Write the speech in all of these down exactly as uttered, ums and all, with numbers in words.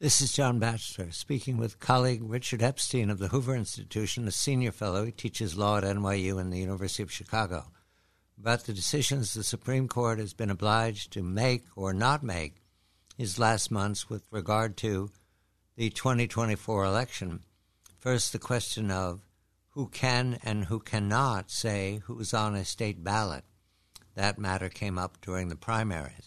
This is John Batchelor speaking with colleague Richard Epstein of the Hoover Institution, a senior fellow. He teaches law at N Y U and the University of Chicago, about the decisions the Supreme Court has been obliged to make or not make his last months with regard to the twenty twenty-four election. First, the question of who can and who cannot say who's on a state ballot. That matter came up during the primaries.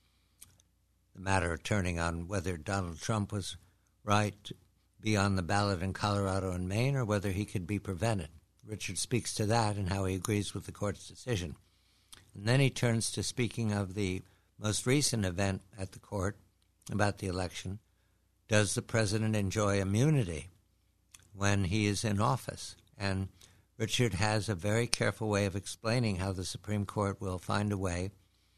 The matter turning on whether Donald Trump was right to be on the ballot in Colorado and Maine or whether he could be prevented. Richard speaks to that and how he agrees with the court's decision. And then he turns to speaking of the most recent event at the court about the election. Does the president enjoy immunity when he is in office? And Richard has a very careful way of explaining how the Supreme Court will find a way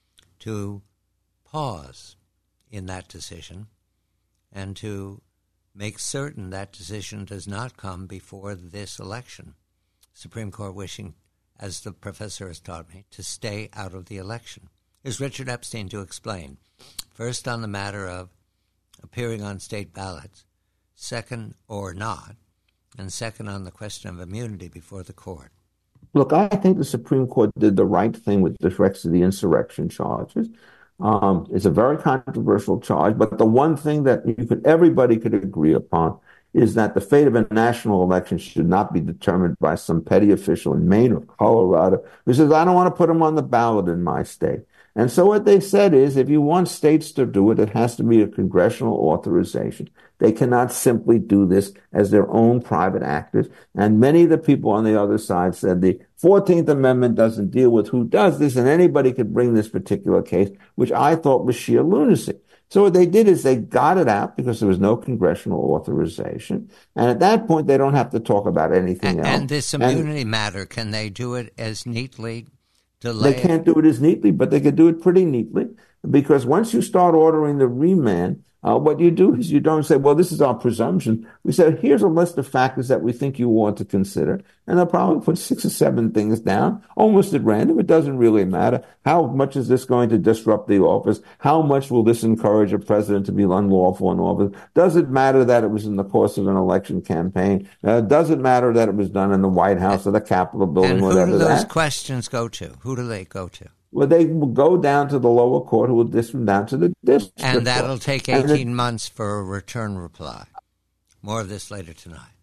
to pause in that decision and to make certain that decision does not come before this election. Supreme Court wishing, as the professor has taught me, to stay out of the election. Here's Richard Epstein to explain. First, on the matter of appearing on state ballots, second, or not, and second, on the question of immunity before the court. Look, I think the Supreme Court did the right thing with respect to the insurrection charges. Um, it's a very controversial charge, but the one thing that you could, everybody could agree upon is that the fate of a national election should not be determined by some petty official in Maine or Colorado who says, I don't want to put them on the ballot in my state. And so what they said is, if you want states to do it, it has to be a congressional authorization. They cannot simply do this as their own private actors. And many of the people on the other side said the fourteenth Amendment doesn't deal with who does this, and anybody could bring this particular case, which I thought was sheer lunacy. So what they did is they got it out because there was no congressional authorization. And at that point, they don't have to talk about anything and, else. And this immunity and, matter, can they do it as neatly? Delay they can't do it as neatly, but they can do it pretty neatly. Because once you start ordering the remand, uh, what you do is you don't say, well, this is our presumption. We say, here's a list of factors that we think you want to consider. And they'll probably put six or seven things down, almost at random. It doesn't really matter. How much is this going to disrupt the office? How much will this encourage a president to be unlawful in office? Does it matter that it was in the course of an election campaign? Uh, does it matter that it was done in the White House or the Capitol building? And who whatever do those that? questions go to? Who do they go to? Well, they will go down to the lower court, who will dish them down to the district And that'll court. take eighteen months for a return reply. More of this later tonight.